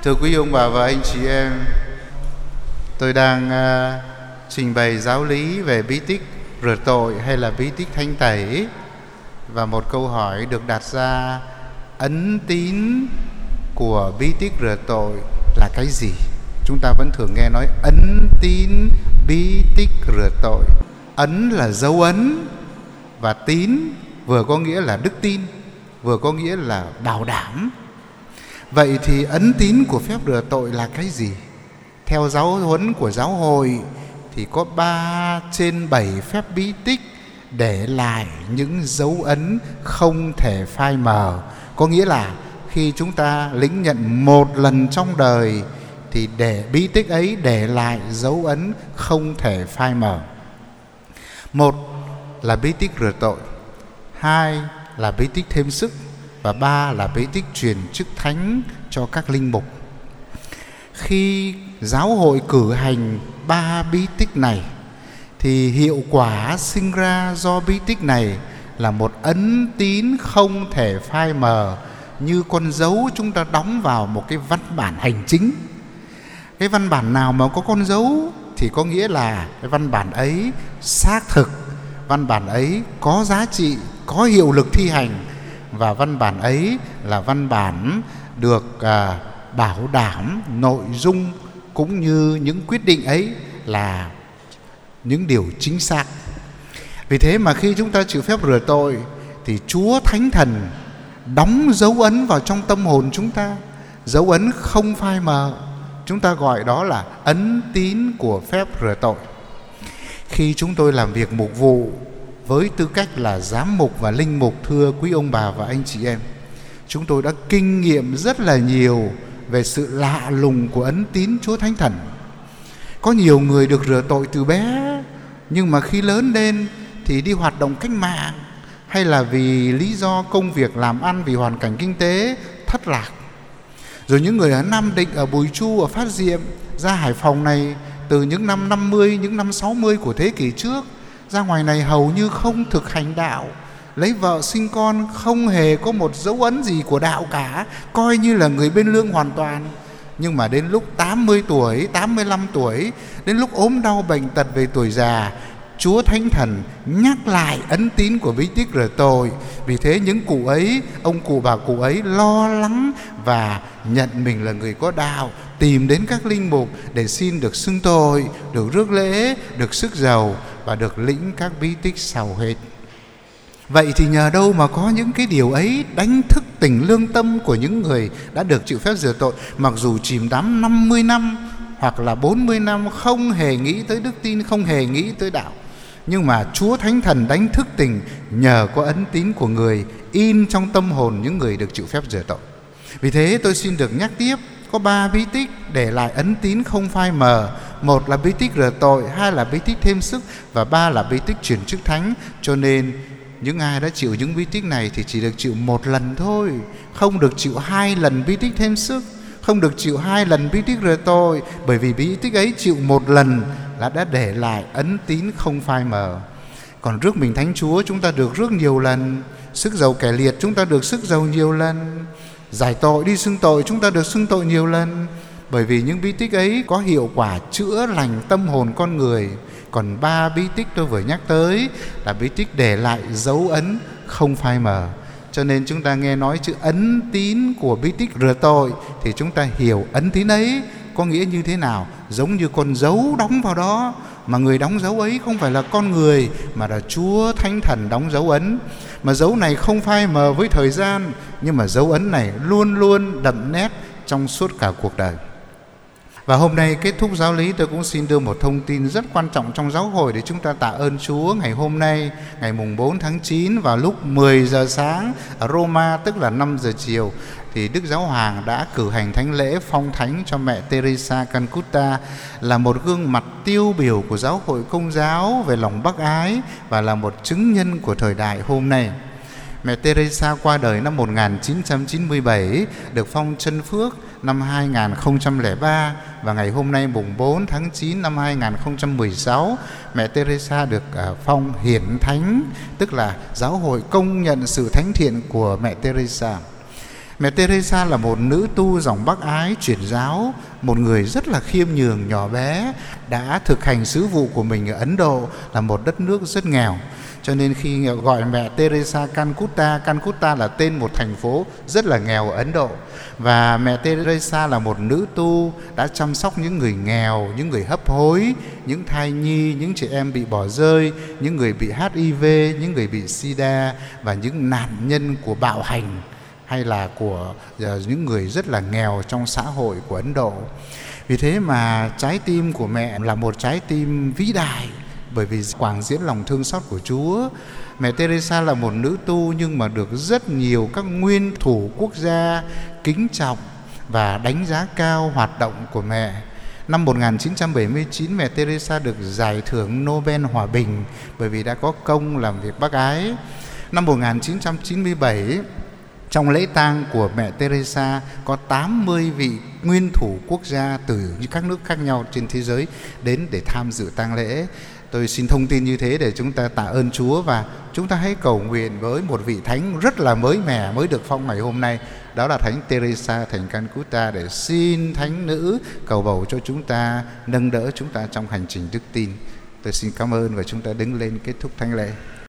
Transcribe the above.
Thưa quý ông bà và anh chị em, tôi đang trình bày giáo lý về bí tích rửa tội hay là bí tích thanh tẩy. Và một câu hỏi được đặt ra: ấn tín của bí tích rửa tội là cái gì? Chúng ta vẫn thường nghe nói ấn tín bí tích rửa tội. Ấn là dấu ấn, và tín vừa có nghĩa là đức tin, vừa có nghĩa là bảo đảm. Vậy thì ấn tín của phép rửa tội là cái gì? Theo giáo huấn của giáo hội thì có 3 trên 7 phép bí tích để lại những dấu ấn không thể phai mờ. Có nghĩa là khi chúng ta lĩnh nhận một lần trong đời thì để bí tích ấy để lại dấu ấn không thể phai mờ. Một là bí tích rửa tội, 2 là bí tích thêm sức, và 3 là bí tích truyền chức thánh cho các linh mục. Khi giáo hội cử hành 3 bí tích này thì hiệu quả sinh ra do bí tích này là một ấn tín không thể phai mờ, như con dấu chúng ta đóng vào một cái văn bản hành chính. Cái văn bản nào mà có con dấu thì có nghĩa là cái văn bản ấy xác thực, văn bản ấy có giá trị, có hiệu lực thi hành, và văn bản ấy là văn bản được bảo đảm nội dung cũng như những quyết định ấy là những điều chính xác. Vì thế mà khi chúng ta chịu phép rửa tội thì Chúa Thánh Thần đóng dấu ấn vào trong tâm hồn chúng ta, dấu ấn không phai mờ. Chúng ta gọi đó là ấn tín của phép rửa tội. Khi chúng tôi làm việc mục vụ với tư cách là giám mục và linh mục, thưa quý ông bà và anh chị em, chúng tôi đã kinh nghiệm rất là nhiều về sự lạ lùng của ấn tín Chúa Thánh Thần. Có nhiều người được rửa tội từ bé, nhưng mà khi lớn lên thì đi hoạt động cách mạng, hay là vì lý do công việc làm ăn, vì hoàn cảnh kinh tế thất lạc. Rồi những người ở Nam Định, ở Bùi Chu, ở Phát Diệm, ra Hải Phòng này từ những năm 50, những năm 60 của thế kỷ trước, ra ngoài này hầu như không thực hành đạo, lấy vợ sinh con, không hề có một dấu ấn gì của đạo cả, coi như là người bên lương hoàn toàn. Nhưng mà đến lúc 80 tuổi, 85 tuổi, đến lúc ốm đau bệnh tật về tuổi già, Chúa Thánh Thần nhắc lại ấn tín của bí tích rửa tội. Vì thế những cụ ấy, ông cụ bà cụ ấy lo lắng và nhận mình là người có đạo, tìm đến các linh mục để xin được xưng tội, được rước lễ, được sức dầu và được lĩnh các bí tích sau hết. Vậy thì nhờ đâu mà có những cái điều ấy đánh thức tỉnh lương tâm của những người đã được chịu phép rửa tội, mặc dù chìm đắm 50 năm hoặc là 40 năm không hề nghĩ tới đức tin, không hề nghĩ tới đạo. Nhưng mà Chúa Thánh Thần đánh thức tỉnh nhờ có ấn tín của người in trong tâm hồn những người được chịu phép rửa tội. Vì thế tôi xin được nhắc tiếp, có 3 bí tích để lại ấn tín không phai mờ. 1 là bí tích rửa tội, 2 là bí tích thêm sức, và 3 là bí tích truyền chức thánh. Cho nên những ai đã chịu những bí tích này thì chỉ được chịu 1 lần thôi, không được chịu 2 lần bí tích thêm sức, không được chịu 2 lần bí tích rửa tội, bởi vì bí tích ấy chịu 1 lần là đã để lại ấn tín không phai mờ. Còn rước mình Thánh Chúa chúng ta được rước nhiều lần, sức dầu kẻ liệt chúng ta được sức dầu nhiều lần, giải tội đi xưng tội chúng ta được xưng tội nhiều lần, bởi vì những bí tích ấy có hiệu quả chữa lành tâm hồn con người. Còn 3 bí tích tôi vừa nhắc tới là bí tích để lại dấu ấn không phai mờ. Cho nên chúng ta nghe nói chữ ấn tín của bí tích rửa tội thì chúng ta hiểu ấn tín ấy có nghĩa như thế nào, giống như con dấu đóng vào đó, mà người đóng dấu ấy không phải là con người mà là Chúa Thánh Thần đóng dấu ấn. Mà dấu này không phai mờ với thời gian, nhưng mà dấu ấn này luôn luôn đậm nét trong suốt cả cuộc đời. Và hôm nay kết thúc giáo lý, tôi cũng xin đưa một thông tin rất quan trọng trong giáo hội để chúng ta tạ ơn Chúa. Ngày hôm nay, ngày mùng 4 tháng 9 vào lúc 10 giờ sáng ở Roma, tức là 5 giờ chiều, thì Đức Giáo Hoàng đã cử hành thánh lễ phong thánh cho mẹ Teresa Calcutta, là một gương mặt tiêu biểu của giáo hội Công giáo về lòng bác ái và là một chứng nhân của thời đại hôm nay. Mẹ Teresa qua đời năm 1997, được phong chân phước năm 2003, và ngày hôm nay mùng 4 tháng 9 năm 2016, mẹ Teresa được phong hiển thánh, tức là giáo hội công nhận sự thánh thiện của mẹ Teresa. Mẹ Teresa là một nữ tu dòng Bác Ái chuyển giáo, một người rất là khiêm nhường, nhỏ bé, đã thực hành sứ vụ của mình ở Ấn Độ, là một đất nước rất nghèo. Cho nên khi gọi mẹ Teresa Calcutta, Calcutta là tên một thành phố rất là nghèo ở Ấn Độ. Và mẹ Teresa là một nữ tu đã chăm sóc những người nghèo, những người hấp hối, những thai nhi, những trẻ em bị bỏ rơi, những người bị HIV, những người bị SIDA và những nạn nhân của bạo hành hay là của những người rất là nghèo trong xã hội của Ấn Độ. Vì thế mà trái tim của mẹ là một trái tim vĩ đại, bởi vì quảng diễn lòng thương xót của Chúa. Mẹ Teresa là một nữ tu nhưng mà được rất nhiều các nguyên thủ quốc gia kính trọng và đánh giá cao hoạt động của mẹ. Năm 1979, mẹ Teresa được giải thưởng Nobel Hòa Bình bởi vì đã có công làm việc bác ái. Năm 1997, trong lễ tang của mẹ Teresa có 80 vị nguyên thủ quốc gia từ các nước khác nhau trên thế giới đến để tham dự tang lễ. Tôi xin thông tin như thế để chúng ta tạ ơn Chúa, và chúng ta hãy cầu nguyện với một vị thánh rất là mới mẻ, mới được phong ngày hôm nay. Đó là Thánh Teresa thành Calcutta, để xin thánh nữ cầu bầu cho chúng ta, nâng đỡ chúng ta trong hành trình đức tin. Tôi xin cảm ơn và chúng ta đứng lên kết thúc thánh lễ.